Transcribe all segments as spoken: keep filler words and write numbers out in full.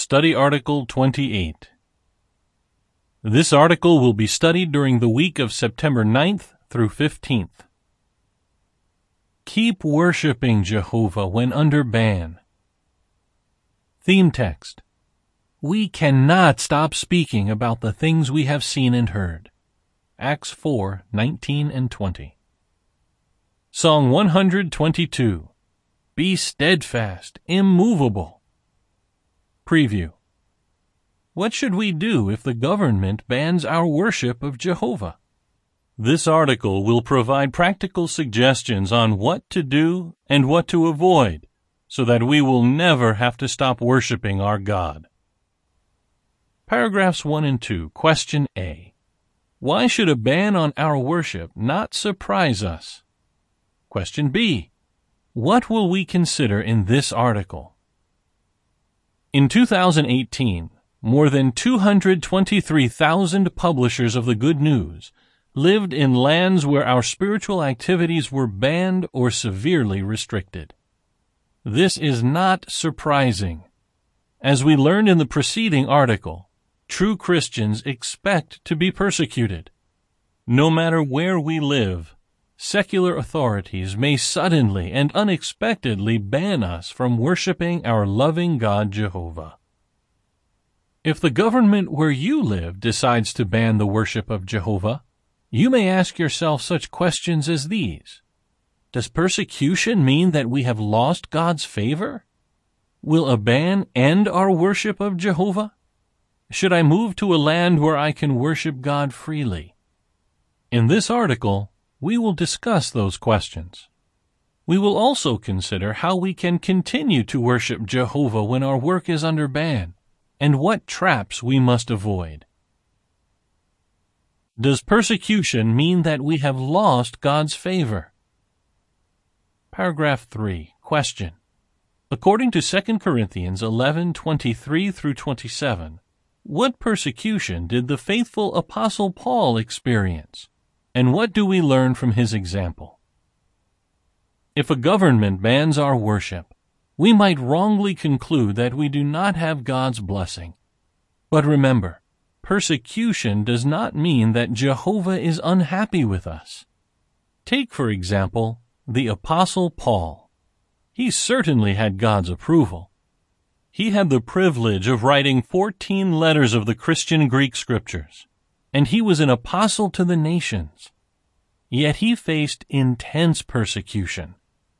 Study Article twenty-eight. This article will be studied during the week of September ninth through fifteenth. Keep worshiping Jehovah when under ban. Theme text. We cannot stop speaking about the things we have seen and heard. Acts four, nineteen and twenty. Song one hundred twenty-two. Be steadfast, immovable. Preview. What should we do if the government bans our worship of Jehovah? This article will provide practical suggestions on what to do and what to avoid so that we will never have to stop worshiping our God. Paragraphs one and two. Question A. Why should a ban on our worship not surprise us? Question B. What will we consider in this article? In two thousand eighteen, more than two hundred twenty-three thousand publishers of the Good News lived in lands where our spiritual activities were banned or severely restricted. This is not surprising. As we learned in the preceding article, true Christians expect to be persecuted. No matter where we live, secular authorities may suddenly and unexpectedly ban us from worshiping our loving God Jehovah. If the government where you live decides to ban the worship of Jehovah, you may ask yourself such questions as these. Does persecution mean that we have lost God's favor? Will a ban end our worship of Jehovah? Should I move to a land where I can worship God freely? In this article, we will discuss those questions. We will also consider how we can continue to worship Jehovah when our work is under ban, and what traps we must avoid. Does persecution mean that we have lost God's favor? Paragraph three. Question. According to Second Corinthians eleven, twenty-three through twenty-seven, what persecution did the faithful Apostle Paul experience? And what do we learn from his example? If a government bans our worship, we might wrongly conclude that we do not have God's blessing. But remember, persecution does not mean that Jehovah is unhappy with us. Take, for example, the Apostle Paul. He certainly had God's approval. He had the privilege of writing fourteen letters of the Christian Greek scriptures, and he was an apostle to the nations. Yet he faced intense persecution.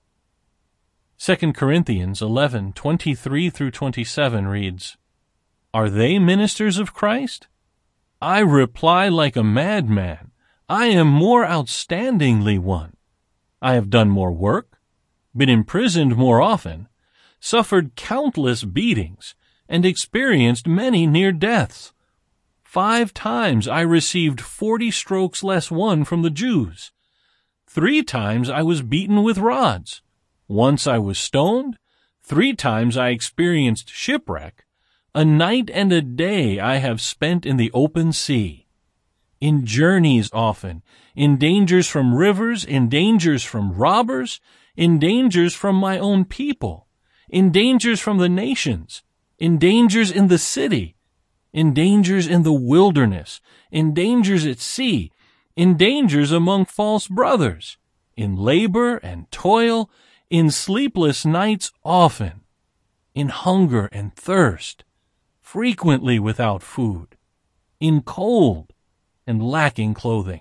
Second Corinthians eleven, twenty-three through twenty-seven reads, Are they ministers of Christ? I reply like a madman. I am more outstandingly one. I have done more work, been imprisoned more often, suffered countless beatings, and experienced many near deaths. Five times I received forty strokes less one from the Jews. Three times I was beaten with rods. Once I was stoned. Three times I experienced shipwreck. A night and a day I have spent in the open sea. In journeys often, in dangers from rivers, in dangers from robbers, in dangers from my own people, in dangers from the nations, in dangers in the city, in dangers in the wilderness, in dangers at sea, in dangers among false brothers, in labor and toil, in sleepless nights often, in hunger and thirst, frequently without food, in cold and lacking clothing.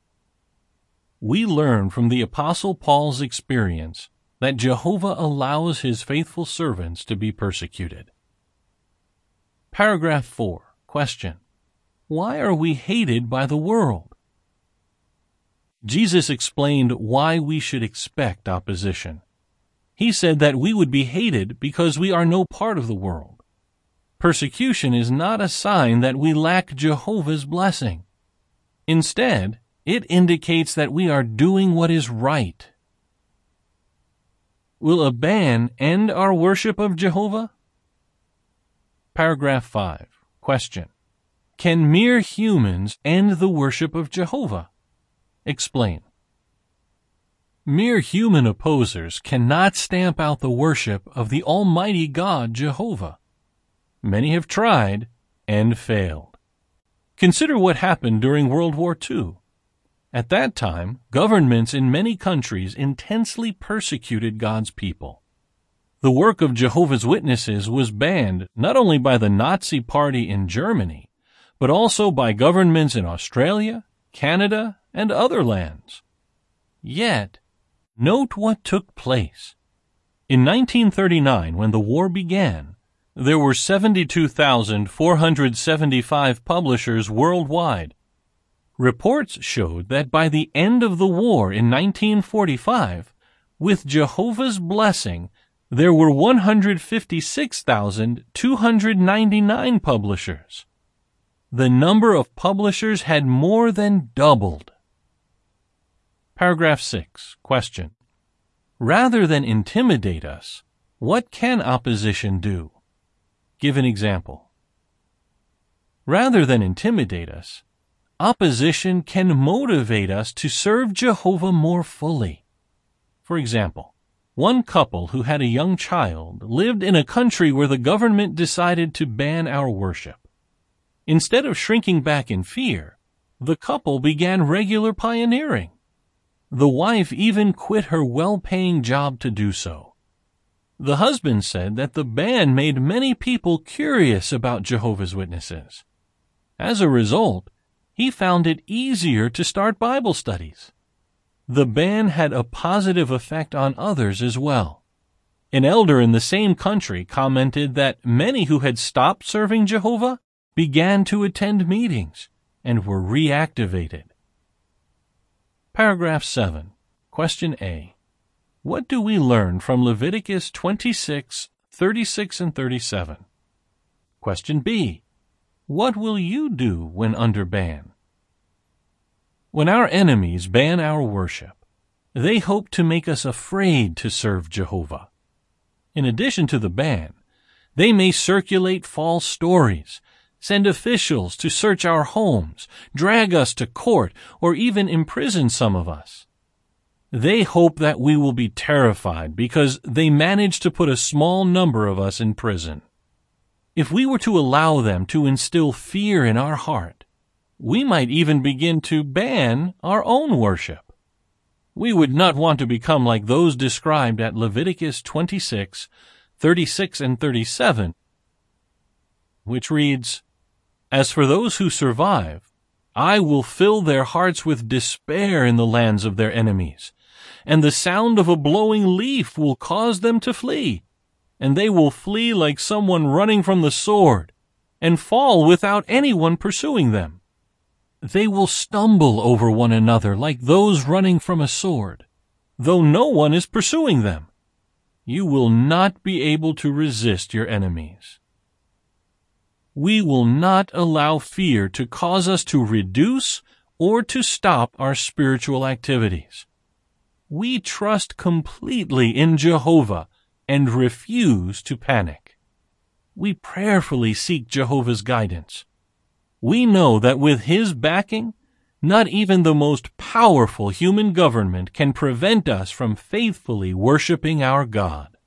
We learn from the Apostle Paul's experience that Jehovah allows his faithful servants to be persecuted. Paragraph four. Question. Why are we hated by the world? Jesus explained why we should expect opposition. He said that we would be hated because we are no part of the world. Persecution is not a sign that we lack Jehovah's blessing. Instead, it indicates that we are doing what is right. Will a ban end our worship of Jehovah? Paragraph five. Question. Can mere humans end the worship of Jehovah? Explain. Mere human opposers cannot stamp out the worship of the Almighty God Jehovah. Many have tried and failed. Consider what happened during World War Two. At that time, governments in many countries intensely persecuted God's people. The work of Jehovah's Witnesses was banned not only by the Nazi Party in Germany, but also by governments in Australia, Canada, and other lands. Yet, note what took place. In nineteen thirty-nine, when the war began, there were seventy-two thousand four hundred seventy-five publishers worldwide. Reports showed that by the end of the war in nineteen forty-five, with Jehovah's blessing, there were one hundred fifty-six thousand two hundred ninety-nine publishers. The number of publishers had more than doubled. Paragraph six. Question. Rather than intimidate us, what can opposition do? Give an example. Rather than intimidate us, opposition can motivate us to serve Jehovah more fully. For example, one couple who had a young child lived in a country where the government decided to ban our worship. Instead of shrinking back in fear, the couple began regular pioneering. The wife even quit her well-paying job to do so. The husband said that the ban made many people curious about Jehovah's Witnesses. As a result, he found it easier to start Bible studies. The ban had a positive effect on others as well. An elder in the same country commented that many who had stopped serving Jehovah began to attend meetings and were reactivated. Paragraph seven. Question A. What do we learn from Leviticus twenty-six, thirty-six, and thirty-seven? Question B. What will you do when under ban? When our enemies ban our worship, they hope to make us afraid to serve Jehovah. In addition to the ban, they may circulate false stories, send officials to search our homes, drag us to court, or even imprison some of us. They hope that we will be terrified because they managed to put a small number of us in prison. If we were to allow them to instill fear in our heart, we might even begin to ban our own worship. We would not want to become like those described at Leviticus twenty-six, thirty-six, and thirty-seven, which reads, "As for those who survive, I will fill their hearts with despair in the lands of their enemies, and the sound of a blowing leaf will cause them to flee, and they will flee like someone running from the sword, and fall without anyone pursuing them. They will stumble over one another like those running from a sword, though no one is pursuing them. You will not be able to resist your enemies." We will not allow fear to cause us to reduce or to stop our spiritual activities. We trust completely in Jehovah and refuse to panic. We prayerfully seek Jehovah's guidance. We know that with His backing, not even the most powerful human government can prevent us from faithfully worshiping our God.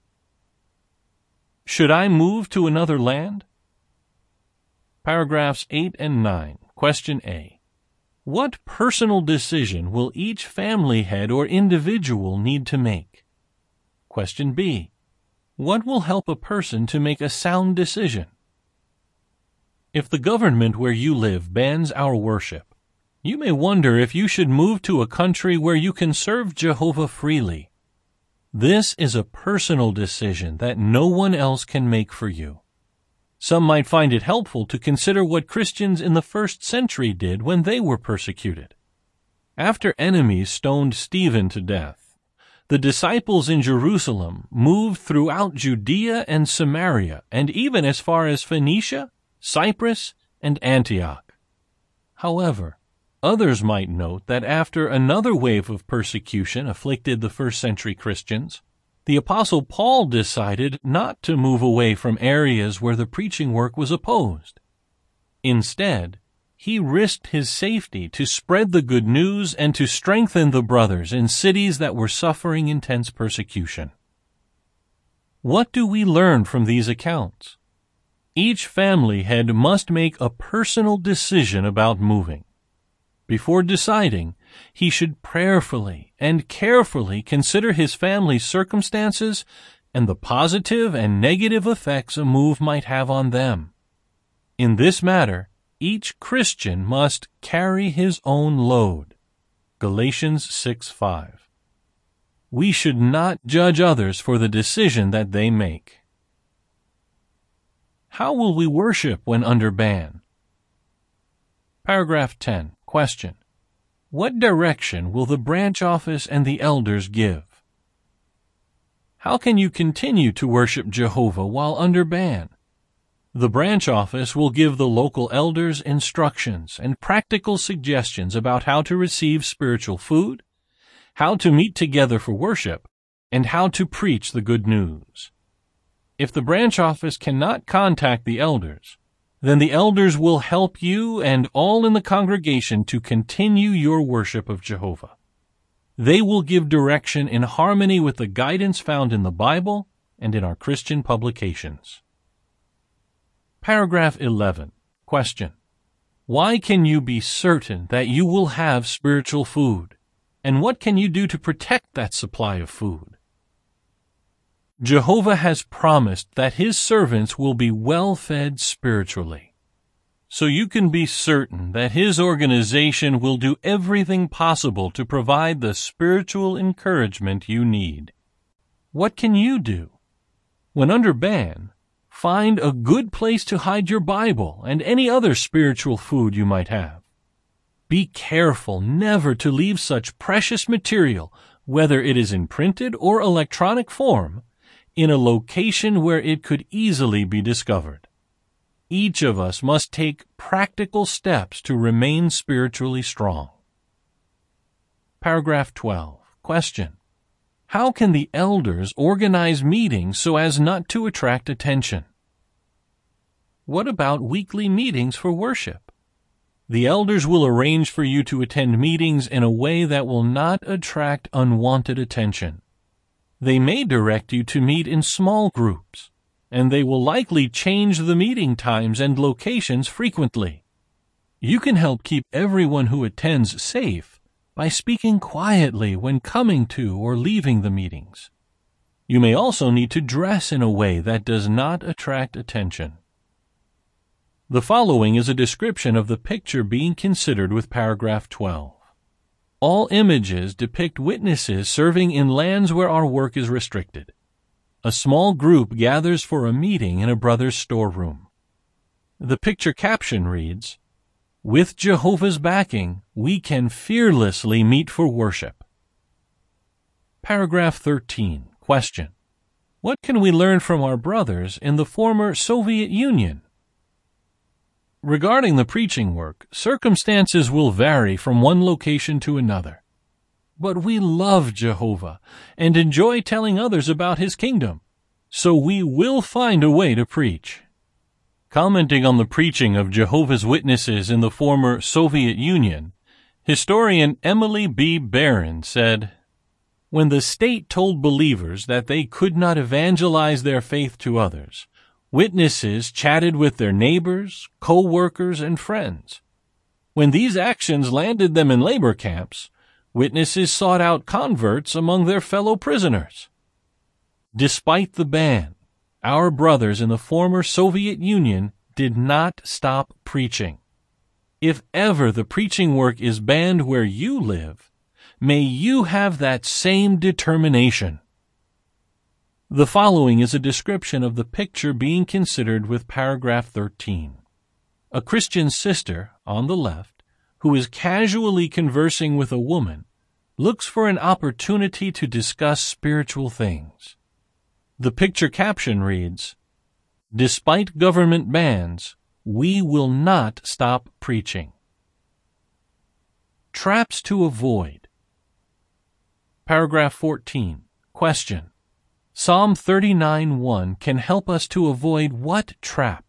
Should I move to another land? Paragraphs eight and nine. Question A. What personal decision will each family head or individual need to make? Question B. What will help a person to make a sound decision? If the government where you live bans our worship, you may wonder if you should move to a country where you can serve Jehovah freely. This is a personal decision that no one else can make for you. Some might find it helpful to consider what Christians in the first century did when they were persecuted. After enemies stoned Stephen to death, the disciples in Jerusalem moved throughout Judea and Samaria, and even as far as Phoenicia, Cyprus, and Antioch. However, others might note that after another wave of persecution afflicted the first century Christians, the Apostle Paul decided not to move away from areas where the preaching work was opposed. Instead, he risked his safety to spread the good news and to strengthen the brothers in cities that were suffering intense persecution. What do we learn from these accounts? Each family head must make a personal decision about moving. Before deciding, he should prayerfully and carefully consider his family's circumstances and the positive and negative effects a move might have on them. In this matter, each Christian must carry his own load. Galatians six five. We should not judge others for the decision that they make. How will we worship when under ban? Paragraph ten. Question. What direction will the branch office and the elders give? How can you continue to worship Jehovah while under ban? The branch office will give the local elders instructions and practical suggestions about how to receive spiritual food, how to meet together for worship, and how to preach the good news. If the branch office cannot contact the elders, then the elders will help you and all in the congregation to continue your worship of Jehovah. They will give direction in harmony with the guidance found in the Bible and in our Christian publications. Paragraph eleven. Question. Why can you be certain that you will have spiritual food? And what can you do to protect that supply of food? Jehovah has promised that his servants will be well fed spiritually. So you can be certain that his organization will do everything possible to provide the spiritual encouragement you need. What can you do? When under ban, find a good place to hide your Bible and any other spiritual food you might have. Be careful never to leave such precious material, whether it is in printed or electronic form, in a location where it could easily be discovered. Each of us must take practical steps to remain spiritually strong. Paragraph twelve. Question. How can the elders organize meetings so as not to attract attention? What about weekly meetings for worship? The elders will arrange for you to attend meetings in a way that will not attract unwanted attention. They may direct you to meet in small groups, and they will likely change the meeting times and locations frequently. You can help keep everyone who attends safe by speaking quietly when coming to or leaving the meetings. You may also need to dress in a way that does not attract attention. The following is a description of the picture being considered with paragraph twelve. All images depict witnesses serving in lands where our work is restricted. A small group gathers for a meeting in a brother's storeroom. The picture caption reads, "With Jehovah's backing, we can fearlessly meet for worship." Paragraph thirteen. Question. What can we learn from our brothers in the former Soviet Union? Regarding the preaching work, circumstances will vary from one location to another. But we love Jehovah and enjoy telling others about his kingdom, so we will find a way to preach. Commenting on the preaching of Jehovah's Witnesses in the former Soviet Union, historian Emily B. Barron said, "When the state told believers that they could not evangelize their faith to others, witnesses chatted with their neighbors, co-workers, and friends. When these actions landed them in labor camps, witnesses sought out converts among their fellow prisoners. Despite the ban, our brothers in the former Soviet Union did not stop preaching. If ever the preaching work is banned where you live, may you have that same determination." The following is a description of the picture being considered with paragraph thirteen. A Christian sister, on the left, who is casually conversing with a woman, looks for an opportunity to discuss spiritual things. The picture caption reads, "Despite government bans, we will not stop preaching." Traps to avoid. Paragraph fourteen. Question. Psalm thirty-nine one can help us to avoid what trap?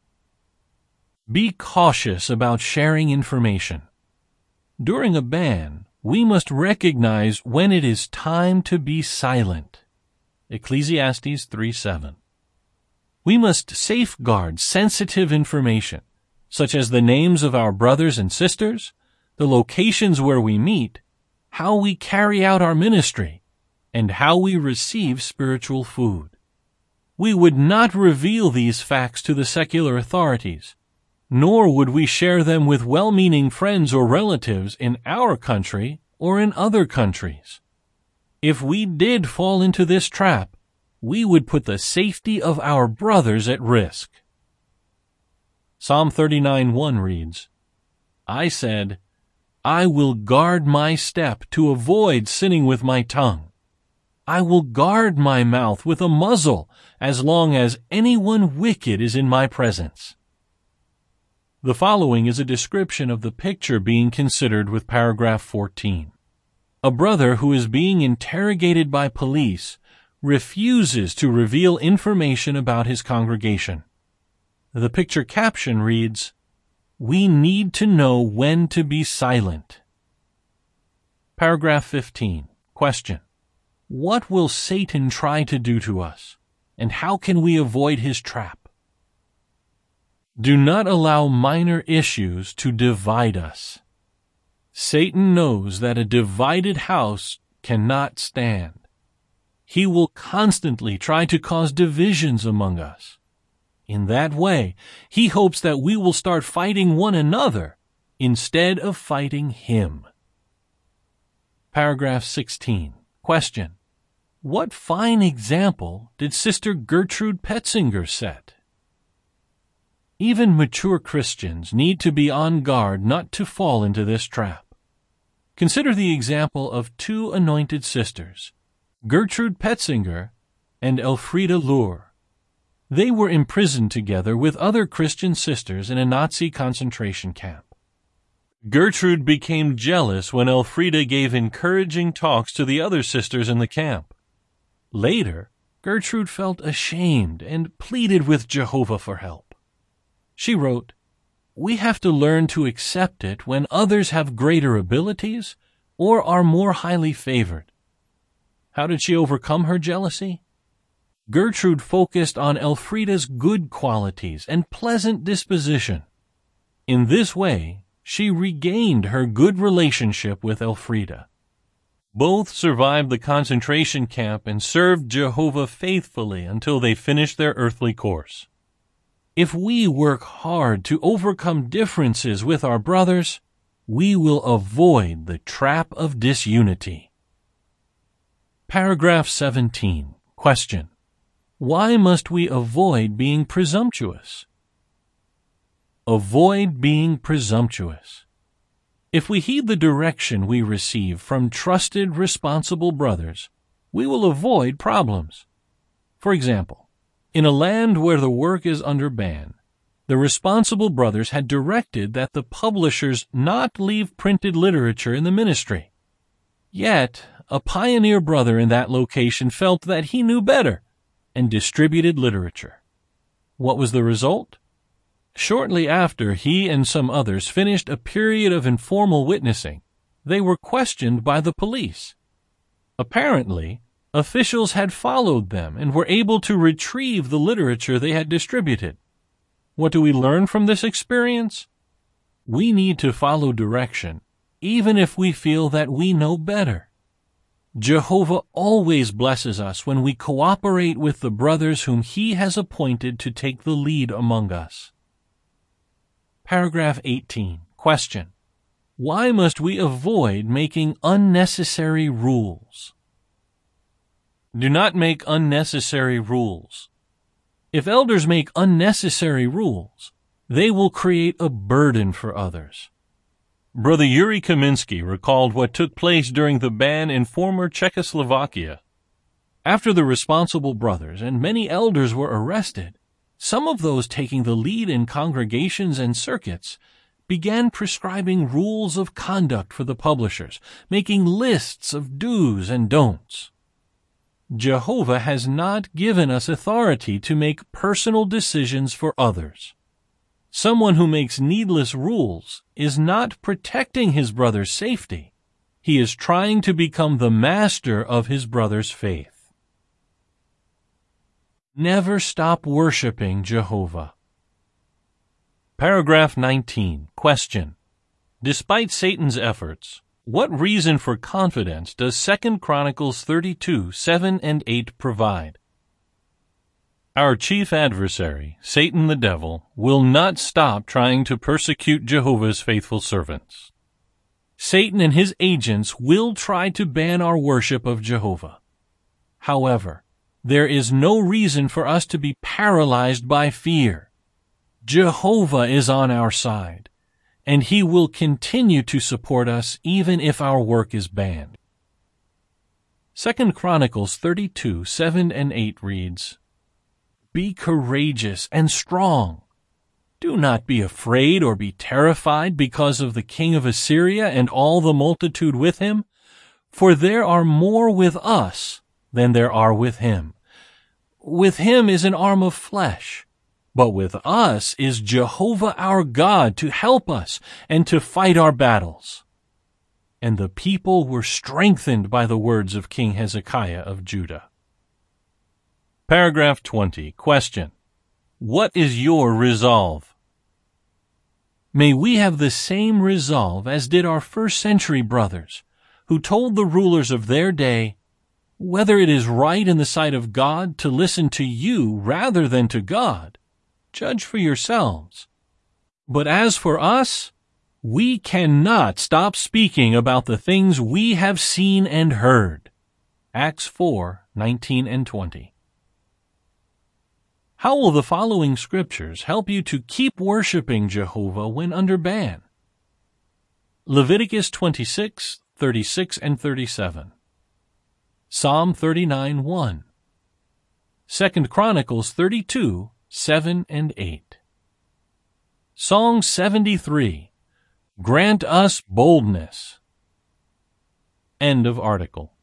Be cautious about sharing information. During a ban, we must recognize when it is time to be silent. Ecclesiastes three seven. We must safeguard sensitive information, such as the names of our brothers and sisters, the locations where we meet, how we carry out our ministry, and how we receive spiritual food. We would not reveal these facts to the secular authorities, nor would we share them with well-meaning friends or relatives in our country or in other countries. If we did fall into this trap, we would put the safety of our brothers at risk. Psalm thirty-nine one reads, I said, I will guard my step to avoid sinning with my tongue. I will guard my mouth with a muzzle as long as anyone wicked is in my presence. The following is a description of the picture being considered with paragraph fourteen. A brother who is being interrogated by police refuses to reveal information about his congregation. The picture caption reads, We need to know when to be silent. Paragraph fifteen. Question. What will Satan try to do to us, and how can we avoid his trap? Do not allow minor issues to divide us. Satan knows that a divided house cannot stand. He will constantly try to cause divisions among us. In that way, he hopes that we will start fighting one another instead of fighting him. Paragraph sixteen. Question. What fine example did Sister Gertrude Petzinger set? Even mature Christians need to be on guard not to fall into this trap. Consider the example of two anointed sisters, Gertrude Petzinger and Elfriede Lohr. They were imprisoned together with other Christian sisters in a Nazi concentration camp. Gertrude became jealous when Elfriede gave encouraging talks to the other sisters in the camp. Later, Gertrude felt ashamed and pleaded with Jehovah for help. She wrote, We have to learn to accept it when others have greater abilities or are more highly favored. How did she overcome her jealousy? Gertrude focused on Elfriede's good qualities and pleasant disposition. In this way, she regained her good relationship with Elfriede. Both survived the concentration camp and served Jehovah faithfully until they finished their earthly course. If we work hard to overcome differences with our brothers, we will avoid the trap of disunity. Paragraph seventeen. Question. Why must we avoid being presumptuous? Avoid being presumptuous. If we heed the direction we receive from trusted, responsible brothers, we will avoid problems. For example, in a land where the work is under ban, the responsible brothers had directed that the publishers not leave printed literature in the ministry. Yet, a pioneer brother in that location felt that he knew better and distributed literature. What was the result? Shortly after he and some others finished a period of informal witnessing, they were questioned by the police. Apparently, officials had followed them and were able to retrieve the literature they had distributed. What do we learn from this experience? We need to follow direction, even if we feel that we know better. Jehovah always blesses us when we cooperate with the brothers whom He has appointed to take the lead among us. Paragraph eighteen. Question. Why must we avoid making unnecessary rules? Do not make unnecessary rules. If elders make unnecessary rules, they will create a burden for others. Brother Yuri Kaminsky recalled what took place during the ban in former Czechoslovakia. After the responsible brothers and many elders were arrested, some of those taking the lead in congregations and circuits began prescribing rules of conduct for the publishers, making lists of do's and don'ts. Jehovah has not given us authority to make personal decisions for others. Someone who makes needless rules is not protecting his brother's safety. He is trying to become the master of his brother's faith. Never stop worshiping Jehovah. Paragraph nineteen. Question. Despite Satan's efforts, what reason for confidence does Second Chronicles thirty-two, seven and eight provide? Our chief adversary, Satan the devil, will not stop trying to persecute Jehovah's faithful servants. Satan and his agents will try to ban our worship of Jehovah. However, there is no reason for us to be paralyzed by fear. Jehovah is on our side, and he will continue to support us even if our work is banned. Second Chronicles thirty-two, seven and eight reads, Be courageous and strong. Do not be afraid or be terrified because of the king of Assyria and all the multitude with him, for there are more with us than there are with him. With him is an arm of flesh, but with us is Jehovah our God to help us and to fight our battles. And the people were strengthened by the words of King Hezekiah of Judah. Paragraph twenty. Question. What is your resolve? May we have the same resolve as did our first century brothers, who told the rulers of their day, whether it is right in the sight of God to listen to you rather than to God, judge for yourselves. But as for us, we cannot stop speaking about the things we have seen and heard. Acts four, nineteen and twenty. How will the following scriptures help you to keep worshiping Jehovah when under ban? Leviticus twenty-six, thirty-six and thirty-seven. Psalm thirty-nine, one. Second Chronicles thirty-two, seven and eight. Song seventy-three. Grant us boldness. End of article.